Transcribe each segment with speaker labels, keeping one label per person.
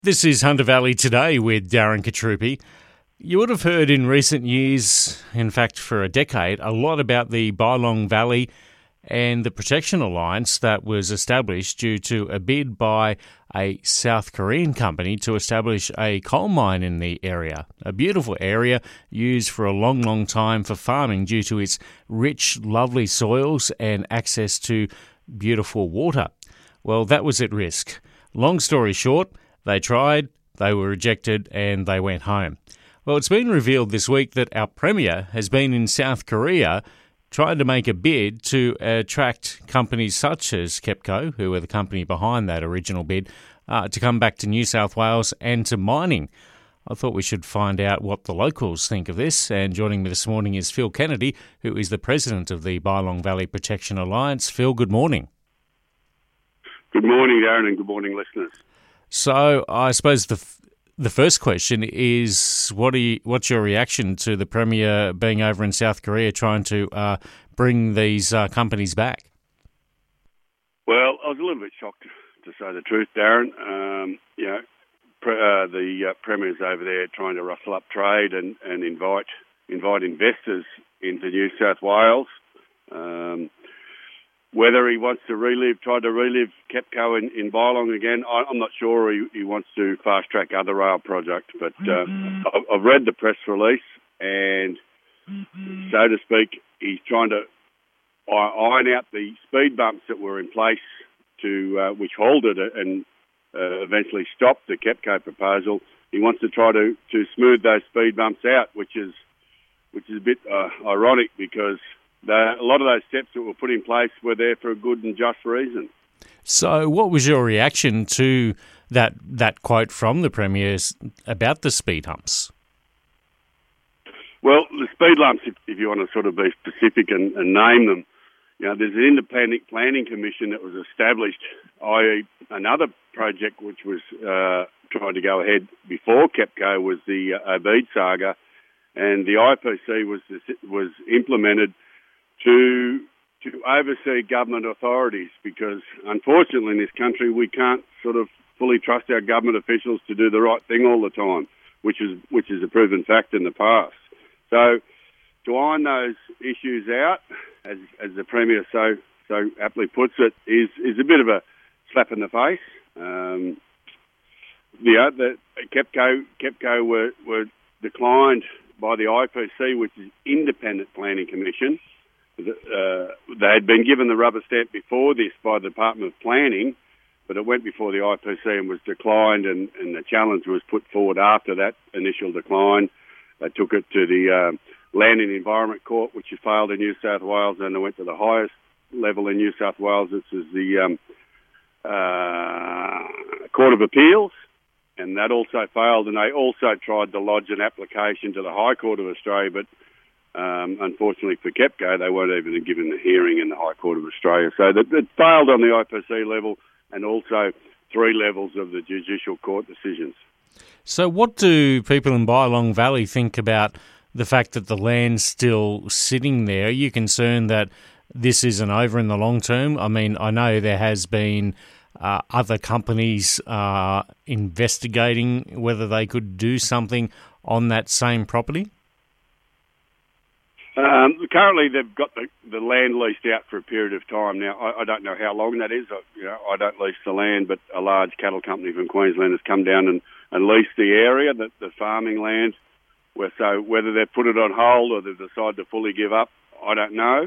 Speaker 1: This is Hunter Valley Today with Darren Katrupi. You would have heard in recent years, in fact for a decade, a lot about the Bylong Valley and the Protection Alliance that was established due to a bid by a South Korean company to establish a coal mine in the area. A beautiful area used for a long, long time for farming due to its rich, lovely soils and access to beautiful water. Well, that was at risk. Long story short, they tried, they were rejected, and they went home. Well, it's been revealed this week that our Premier has been in South Korea trying to make a bid to attract companies such as KEPCO, who were the company behind that original bid, to come back to New South Wales and to mining. I thought we should find out what the locals think of this, and joining me this morning is Phil Kennedy, who is the president of the Bylong Valley Protection Alliance. Phil, good morning.
Speaker 2: Good morning, Darren, and good morning, listeners.
Speaker 1: So I suppose the first question is, what's your reaction to the Premier being over in South Korea trying to bring these companies back?
Speaker 2: Well, I was a little bit shocked, to say the truth, Darren. The Premier's over there trying to rustle up trade and invite investors into New South Wales. Whether he wants to try to relive KEPCO in Bylong again, I'm not sure. He wants to fast-track other rail projects, but I've read the press release, and so to speak, he's trying to iron out the speed bumps that were in place which halted it and eventually stopped the KEPCO proposal. He wants to try to smooth those speed bumps out, which is a bit ironic because a lot of those steps that were put in place were there for a good and just reason.
Speaker 1: So what was your reaction to that quote from the Premier about the speed humps?
Speaker 2: Well, the speed lumps, if you want to sort of be specific and name them, there's an independent planning commission that was established, i.e. another project which was trying to go ahead before KEPCO was the Obeid saga, and the IPC was implemented to oversee government authorities, because unfortunately in this country we can't sort of fully trust our government officials to do the right thing all the time, which is a proven fact in the past. So to iron those issues out, as the Premier so aptly puts it, is a bit of a slap in the face. The KEPCO were declined by the IPC, which is Independent Planning Commission. They had been given the rubber stamp before this by the Department of Planning, but it went before the IPC and was declined, and the challenge was put forward after that initial decline. They took it to the Land and Environment Court, which failed in New South Wales, and they went to the highest level in New South Wales. This is the Court of Appeals, and that also failed, and they also tried to lodge an application to the High Court of Australia, but unfortunately for KEPCO, they weren't even given the hearing in the High Court of Australia. So it failed on the IPC level and also 3 levels of the Judicial Court decisions.
Speaker 1: So what do people in Bylong Valley think about the fact that the land's still sitting there? Are you concerned that this isn't over in the long term? I mean, I know there has been other companies investigating whether they could do something on that same property.
Speaker 2: Currently, they've got the land leased out for a period of time now. I don't know how long that is. I don't lease the land, but a large cattle company from Queensland has come down and leased the area, the farming land. So whether they've put it on hold or they've decided to fully give up, I don't know.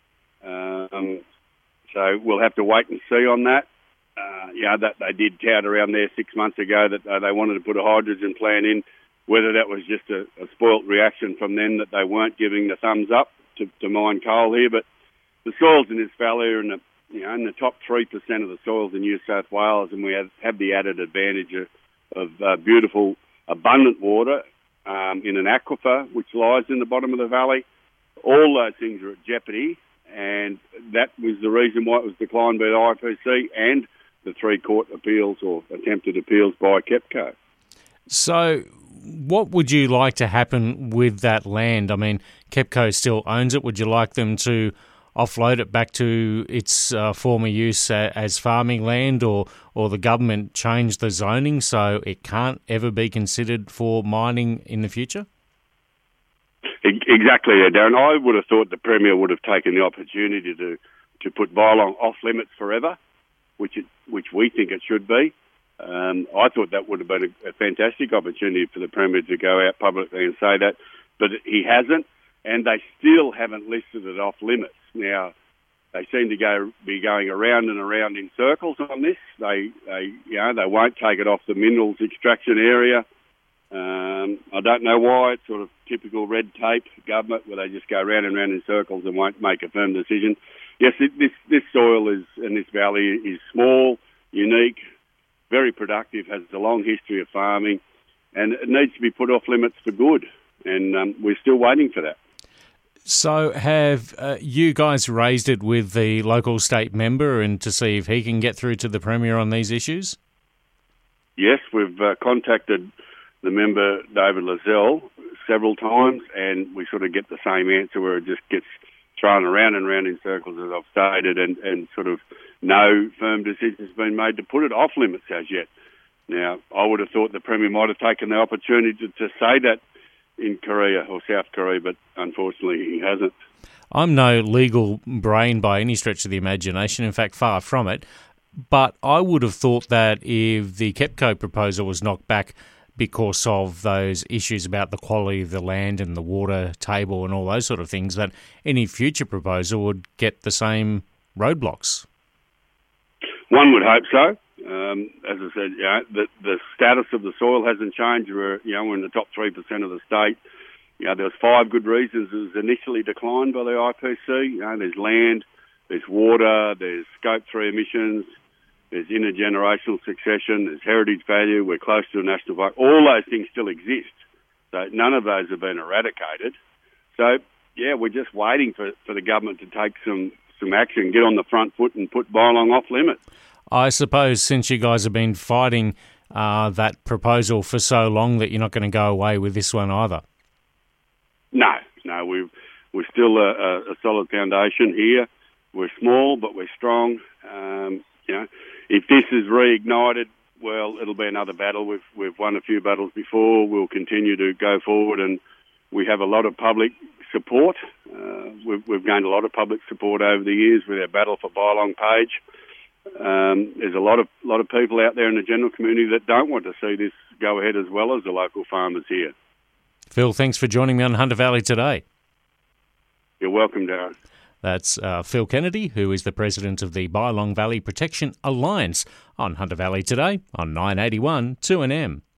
Speaker 2: So we'll have to wait and see on that. That they did tout around there 6 months ago that they wanted to put a hydrogen plant in. Whether that was just a spoilt reaction from them that they weren't giving the thumbs up to mine coal here, but the soils in this valley are in the top 3% of the soils in New South Wales, and we have the added advantage of beautiful, abundant water in an aquifer which lies in the bottom of the valley. All those things are at jeopardy, and that was the reason why it was declined by the IPC and the 3 court appeals or attempted appeals by KEPCO.
Speaker 1: So what would you like to happen with that land? I mean, KEPCO still owns it. Would you like them to offload it back to its former use as farming land, or the government change the zoning so it can't ever be considered for mining in the future?
Speaker 2: Exactly, Darren. I would have thought the Premier would have taken the opportunity to put Bylong off limits forever, which we think it should be. I thought that would have been a fantastic opportunity for the Premier to go out publicly and say that, but he hasn't, and they still haven't listed it off limits. Now, they seem to be going around and around in circles on this. They won't take it off the minerals extraction area. I don't know why. It's sort of typical red tape government where they just go round and round in circles and won't make a firm decision. Yes, this soil and this valley is small, unique, very productive, has a long history of farming, and it needs to be put off limits for good. And we're still waiting for that.
Speaker 1: So have you guys raised it with the local state member and to see if he can get through to the Premier on these issues?
Speaker 2: Yes, we've contacted the member, David Lascelles, several times, and we sort of get the same answer where it just gets thrown around and around in circles, as I've stated, and sort of no firm decision's been made to put it off limits as yet. Now, I would have thought the Premier might have taken the opportunity to say that in Korea or South Korea, but unfortunately he hasn't.
Speaker 1: I'm no legal brain by any stretch of the imagination, in fact far from it, but I would have thought that if the KEPCO proposal was knocked back because of those issues about the quality of the land and the water table and all those sort of things, that any future proposal would get the same roadblocks.
Speaker 2: One would hope so. As I said, the status of the soil hasn't changed. We're in the top 3% of the state. There was 5 good reasons it was initially declined by the IPC. There's land, there's water, there's Scope 3 emissions, there's intergenerational succession, there's heritage value, we're close to a national park. All those things still exist. So none of those have been eradicated. So, we're just waiting for the government to take some action, get on the front foot and put Bylong off limits.
Speaker 1: I suppose since you guys have been fighting that proposal for so long that you're not going to go away with this one either.
Speaker 2: No, we're still a solid foundation here. We're small, but we're strong. If this is reignited, well, it'll be another battle. We've won a few battles before. We'll continue to go forward, and we have a lot of public support. We've gained a lot of public support over the years with our Battle for Bylong page. There's a lot of people out there in the general community that don't want to see this go ahead, as well as the local farmers here.
Speaker 1: Phil, thanks for joining me on Hunter Valley Today.
Speaker 2: You're welcome, Darren.
Speaker 1: That's Phil Kennedy, who is the president of the Bylong Valley Protection Alliance, on Hunter Valley Today on 981 2NM.